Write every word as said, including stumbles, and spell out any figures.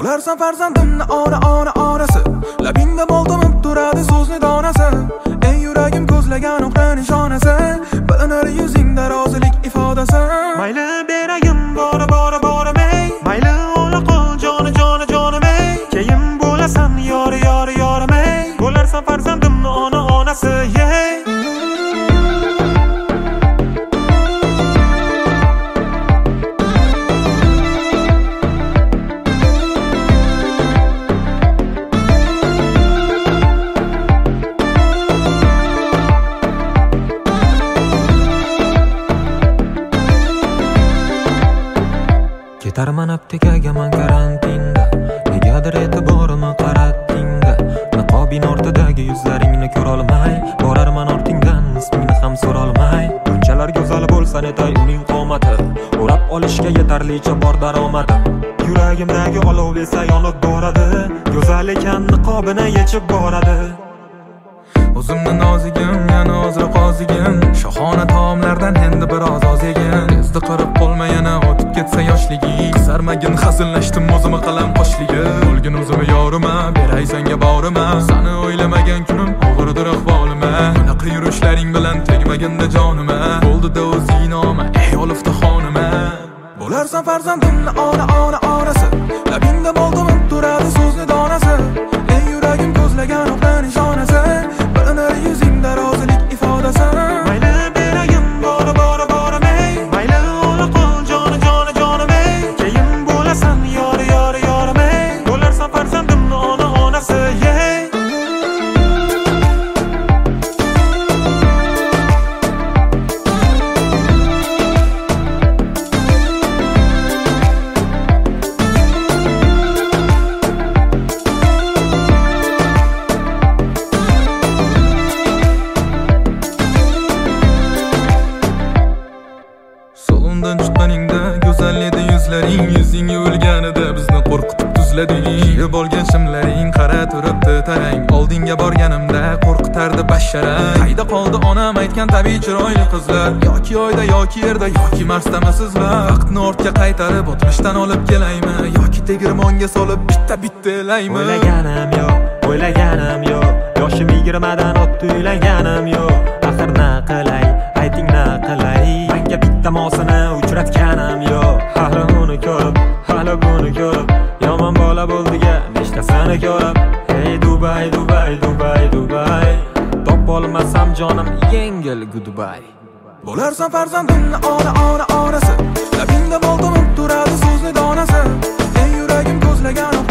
Bo'larsan farzandimni ona ona onasi, labingda bo'ltimib turadi so'zni donasi. Ey yuragim ko'zlagan o'qdan nishonasi, bilinar yuzingda rozilik ifodasi. Mayli beragim bora bora boramay, mayli ola qol joni joni jonimay, keyin bo'lasan yori yori yorimay. Bo'larsan farzandimni ona onasi, yeah. Ketarman aptekaga man karantinda, negadir e'tiborimni qaratdingda. Niqobing ortidagi yuzlaringni ko'rolmay, borarman ortingdan ismingni ham so'rolmay. Bunchalar go'zal bo'lsa netay uning qomati, o'rab olishga yetarlicha bor daromadi. Yuragimdagi olov esa yonib boradi, go'zal ekan niqobini yechib boradi. O'zimni nozigim, yana ozri qozigim, shohona taomlardan endi biroz oz yegin. Tezda qirib qolma yana o'tib ketsa yoshliging, qisarmagin hazillashdim o'zimga qalam qo'shligim. O'lgin o'zimga yorima, beray senga borima, seni o'ylamagan kunim og'irdir ahvolima. Bunaqa yurishlaring bilan tegmaginda jonima, bo'ldi-da o'zing noma, ey olifta xonima. Bo'larsan farzandimni ona ona onasi, labingda bo'ltimib turadi so'zni donasi. Ey yuragim ko'zlagan o'qdan nishonasi, bilinar yuzingda rozilik ifodasi. Mayli beragim bora bora boramay, mayli ola qol joni joni jonimay, keyin bo'lasan yori yori yorimay. Bo'larsan farzandimni ona onasi, yeah. Solundan chiqqaningda go'zal edi yuzlaring, yuzing o'lganida bizni qo'rqitib tuzlading. Yeb olgan shimlaring qara turibdi tarang, oldinga borganimda qo'rqitardi basharang. Qayda qoldi onam aytgan tabiiy chiroyli qizlar, yoki oyda yoki yerda yoki Marsdami sizlar? Vaqtni ortga qaytarib o'tmishdan olib kelaymi, yoki tegirmonga solib bitta bitta elaymi? O'ylaganim yo'q, o'ylaganim yo'q, yoshim yigirmadan o'tdi uylaganim yo'q. Axir na qilay, ayting na qilay, menga bitta mosini uchratganim yo'q. Hali uni ko'rib, hali buni ko'rib, yomon bola bo'ldiga nechtasini ko'rib. Hey Dubai, Dubai, Dubai, Dubai, top olmasam jonim yengil goodbye. Bo'larsan farzandimni ona ona onasi, labingda bo'ltimib turadi so'zni donasi. Ey yuragim ko'zlagan